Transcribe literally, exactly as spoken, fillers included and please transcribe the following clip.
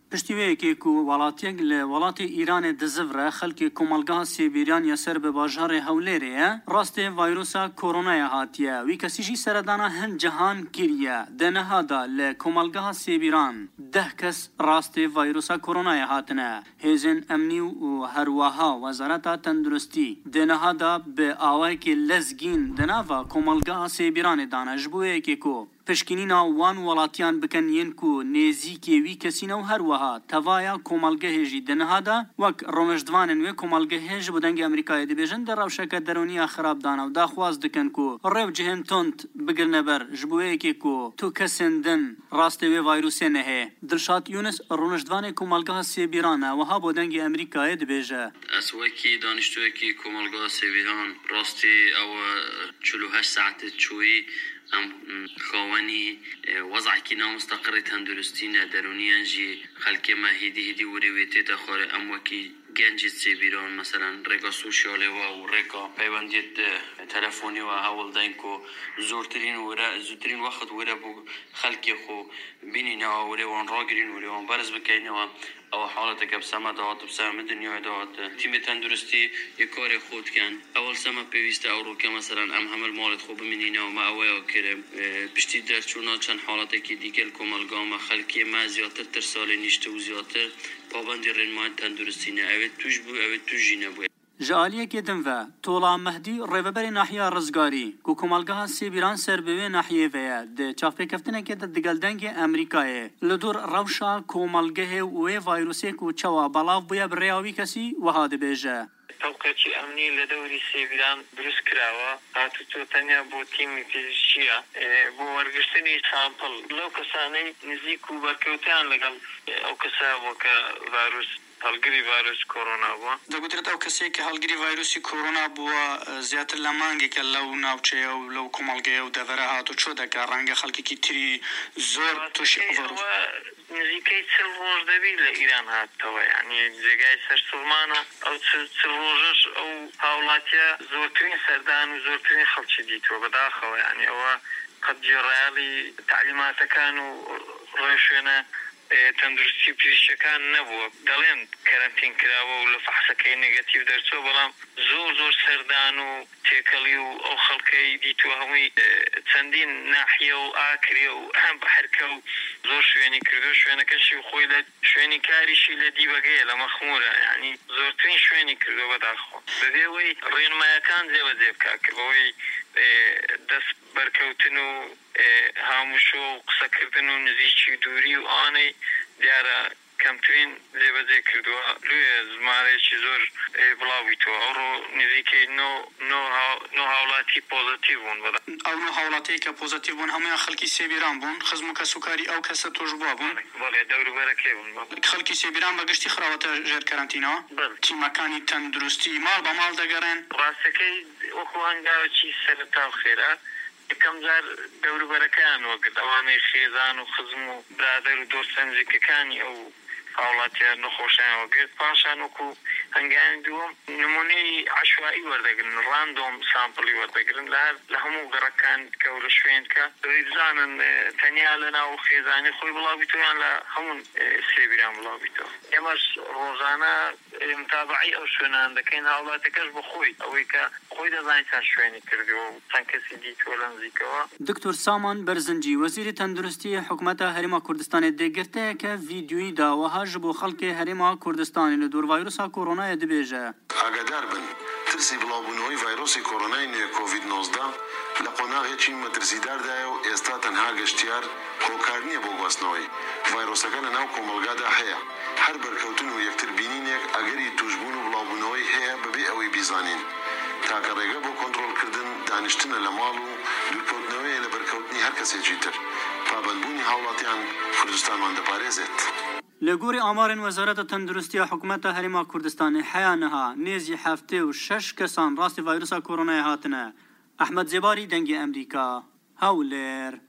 پشتی وی که ولاتیک ل ولات ایران دزور خلک کوملگاه سیبیران یا سر به بازار هولیره راست ویروس کرونا هاتیه وی کسی جی سردانا هن جهان کریه دنها دا ل کوملگاه سیبیران ده کس راست ویروس کرونا هاتنه هزن امنی و هرواها وزارت تندرستی دنها دا به آوای که لزگین دنوا کوملگاه سیبیران دانش بوی که کو پشکنینا وان ولاتیان بکن ینکو نزیکی وی کسینا و هر وها توایا کومالگه جی دنها دا وک رومجدوانن وی کومالگه جی بودنگ امریکای دی بیجن در روشک درونی خراب دانا و دا خواز دکن کو ریو جهن تونت بگر نبر جبوه که کو تو کسندن راست وی ویروسی نهه دلشات یونس رومجدوان کومالگه سیبیرانه و ها بودنگ امریکای دی بیجه اسوکی دانشتوکی کومالگه سیبیران راستی او چلو هشت ساعت چوی ام خواني وضع كنا مستقر تندرستين درونيا جي خلك ما هدي هدي وريويتي تخور ام وكي جنجت سيبيرون مثلا ريكا سوشيالي و ريكا بيبنديت تلفوني و هاول داينكو زورترين ورا زورترين وقت ورا بو خلك خو بيننا ورا وان راجلين ورا وان برز بكينا او حالتك بسما دات بسما الدنيا دات تيم تندرستي يكاري خود كان اول سما بيست اورو مثلا ام همل مالت خوب منينا وما اويا كرم بشتي درچونا چن حالتك ديگل کوملگام خلقي ما زياتر ترسال نيشته و زياتر پابند رنمان تندرستي نه اوه توش بو اوه توش جينه بو جالیه که دنوه طولا مهدی ریوبری ناحیه رزگاری کو کومالگاه سیبیران سر به ناحیه ویا د چافه کفتنه که د دگلدنگ امریکای لدور روشا کومالگه و ویروسی کو چوا بلاو بیا بریاوی کسی و هاده بیجه توقعی امنی لدوری سیبیران درست کراوه هاتو تو تنیا بو تیمی فیزیشیه بو ورگشتنی سامپل لو کسانی نزیکو برکوتان لگل او کسا وکا ویروس هالگری ویروس کرونا بوا دگوترت او کسی که هالگری ویروسی کرونا بوا زیاتر لمانگی که لو ناوچه او لو کومالگه او دوره هاتو چو دکا رنگ خلکی کی تری زور توشی ویروس نزیکی سل روز دبی لإيران هاتوا يعني زيجاي سر سلمانا او سل روزش او هاولاتيا زورترين سردان و زورترين خلشي ديتو بداخل يعني او قد جرالي تعليمات كانوا ريشونا تندرستی پیشکان نبود دلین کرانتین کراوه و لفحصکه نگاتیو درسو بلام زور زور سردان و تیکلی و او خلقی دیتو همی چندین ناحیه و آکری و هم بحرکه و زور شوینی کردو شوینه کشی و خوی شوینی کاریشی لدی بگه لمخموره يعني زورتين شوینی کردو بداخل بدیوی رین مایکان زیب زیب کاکر بوی دست برکوتنو هاموشو قصه کردنو نزیچی دوری و آنی دیاره کمترین زیبازی کردو لوی زماره چی زور بلاوی تو او نزیکی نو نو حولاتی پوزیتیوون بدا او نو حولاتی که پوزیتیوون همه خلکی سیبیران بون خزمو که سکاری او کسا توجبا بون بله دورو برکه بون خلکی سیبیران بگشتی خراوات جر کرانتینا بله تی مکانی تندرستی مال با مال دگرن راسته اخو هنگاو چی سرطا و خیره کم زار دورو برکان وقت اوانی خیزان و خزم و برادر و دوستان زککانی او حالات نخوشان وقت پاشان وکو هنگان دوم نمونه عشوائي وردقرن راندوم سامبلي وردقرن لهر لهمو قركان كورشوين كا ريبزانن تنيالنا وخيزاني خوي بلابيتو يعني لهمون سيبيران بلابيتو يمس روزانا متابعي او شوينان دكين هاولاتكش بخوي اويكا خوي دزاني تان شويني كردو تنكسي ديتو لنزيكوا دكتور سامان برزنجي وزير تندرستي حكومت هرما كردستان دگرته که ویدیوی دا و هاجبو خلق هرما كردستان لدور فيروس كورونا دبيجه اگدار بن ترسی بلابونوی ویروس کرونا نه کووید نوزده لقناغ چین مترسیدار دایو استا تنها گشتیار کوکارنی بوگوسنوی ویروس کل نو کوملگا ده هيا هر برکوتن و یکتر بینینک اگری توجبون بلابونوی هيا ببی اوی بیزانین تا کرگه بو کنترل کردن دانشتن لمالو دوکوتنوی لبرکوتنی هر کسی چیتر پابندبونی حالاتیان کردستان من دپارزت لگوری آمارن وزارت تندرستی حکومت هرما کردستان حیانها نیزی هفته و شش کسان راست ویروس کرونا هاتنه. احمد زباری دنگ امریکا هولر